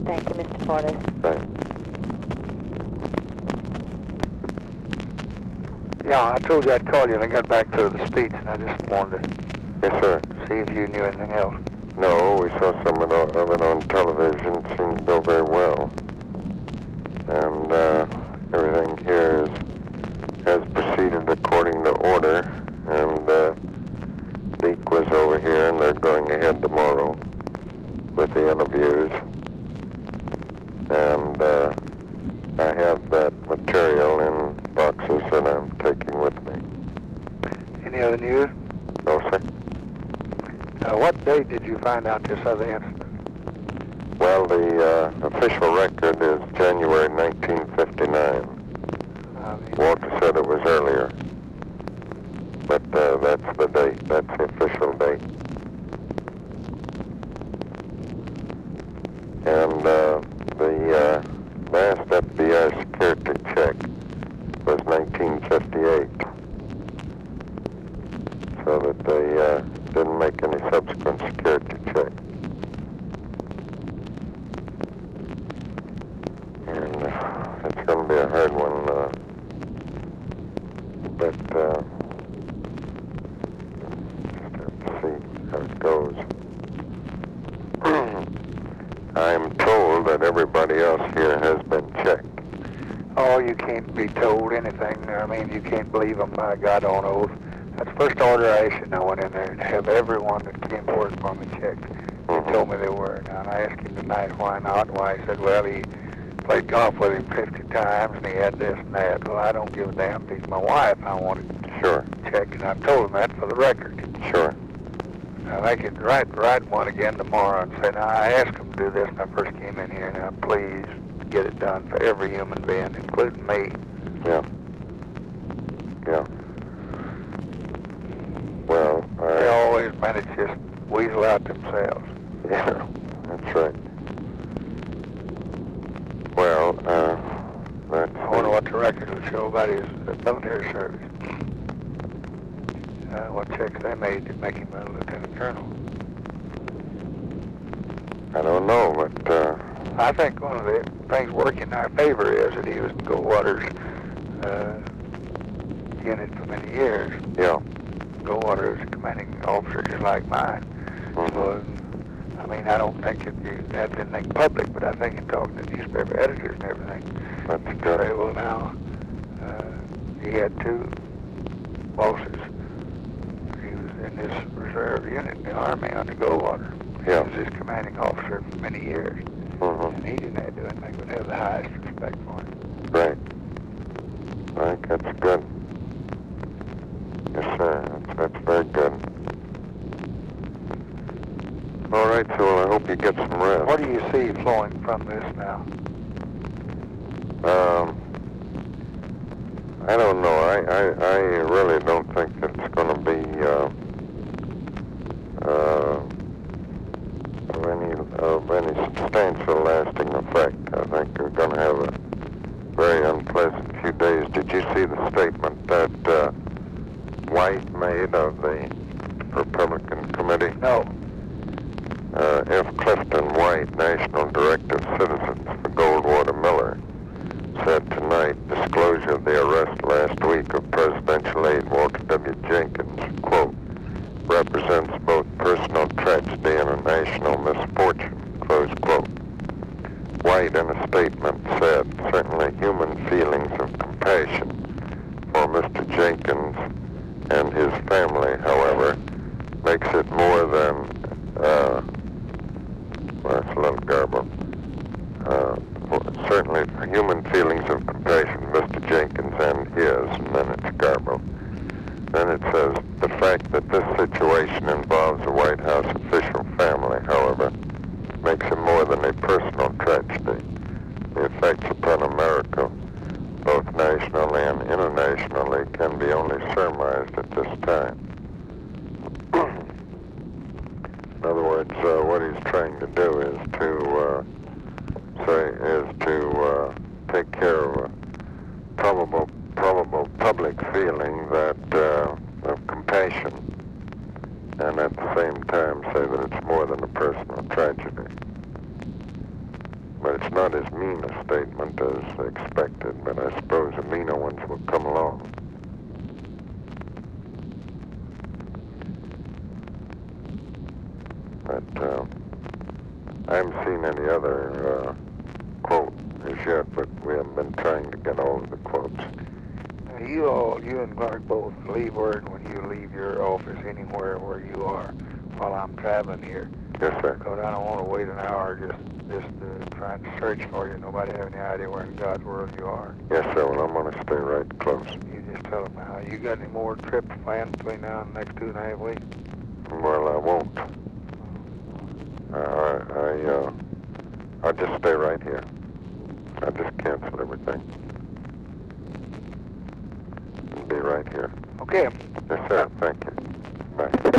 Thank you, Mr. Porter. Thanks. Yeah, I told you I'd call you and I got back to the speech, and I just wanted to Yes, sir. see if you knew anything else. No, we saw some of it on television. It seemed to go very well. And everything here has proceeded according to order. And Deke was over here, and they're going ahead tomorrow with the interviews. And I have that material in boxes that I'm taking with me. Any other news? No, sir. What date did you find out this other incident? Well, the official record is January 1959. Walter said it was earlier. But that's the date. That's the official date. And the last FBI security check was 1958. So that they didn't make any subsequent security check. And it's going to be a hard one, but just have to see how it goes. I'm told that everybody else here has been checked. Oh, you can't be told anything. I mean, you can't believe them by God on oath. That's the first order I issued. I went in there and have everyone that came to work for me checked. They told me they were. Now, and I asked him tonight why not. Why, he said, well, he played golf with him 50 times and he had this and that. Well, I don't give a damn if he's my wife. I wanted Sure. checked, and I told him that for the record. Sure. Now, I could write one again tomorrow and say, now, I asked him to do this when I first came in here. Now, please get it done for every human being, including me. Yeah. Yeah. Well, They always manage to just weasel out themselves. yeah, that's right. Well, that's... I wonder what the record will show about his military service. What checks they made to make him a lieutenant colonel. I don't know, but... I think one of the things working in our favor is that he was in Goldwater's unit for many years. Yeah. Goldwater was a commanding officer just like mine. So, I mean, I don't think that you have anything public, but I think in talking to newspaper editors and everything, That's you good. say, well, now, he had two bosses. He was in this reserve unit in the Army under Goldwater. Yeah. He was his commanding officer for many years. And he didn't have to do anything but have the highest respect for him. Right. I think that's good. Yes, sir. That's very good. All right, so I hope you get some rest. What do you see flowing from this now? I don't know. I really don't think that it's going to be of any substantial lasting effect. I think we're going to have a very unpleasant few days. Did you see the statement that White made of the Republican Committee? No. F. Clifton White, National Director of Citizens for Goldwater Miller, said tonight disclosure of the arrest last week of presidential aide Walter W. Jenkins, quote, represents both personal tragedy and a national misfortune, close quote. White in a statement said, certainly human feelings of compassion for Mr. Jenkins and his family, however, makes it more than, well, it's a little garbled. Certainly human feelings of compassion, Mr. Jenkins and his, and then it's garbled. Then it says, the fact that this situation involves a White House official family, however, makes it more than a personal tragedy. The effects upon America, both nationally and internationally, can be only surmised at this time. In other words, what he's trying to do is to take care of a probable public feeling that of compassion, and at the same time say that it's more than a personal tragedy. But it's not as mean a statement as expected, but I suppose the meaner ones will come along. But I haven't seen any other quote as yet, but we haven't been trying to get all of the quotes. You and Clark both leave word when you leave your office anywhere where you are while I'm traveling here. Yes, sir. Because I don't want to wait an hour just trying to search for you. Nobody have any idea where in God's world you are. Yes, sir. Well, I'm going to stay right close. You just tell them how. You got any more trips planned between now and the next 2.5 weeks? Well, I won't. I'll just stay right here. I'll just cancel everything. And be right here. Okay. Yes, sir. Thank you. Bye.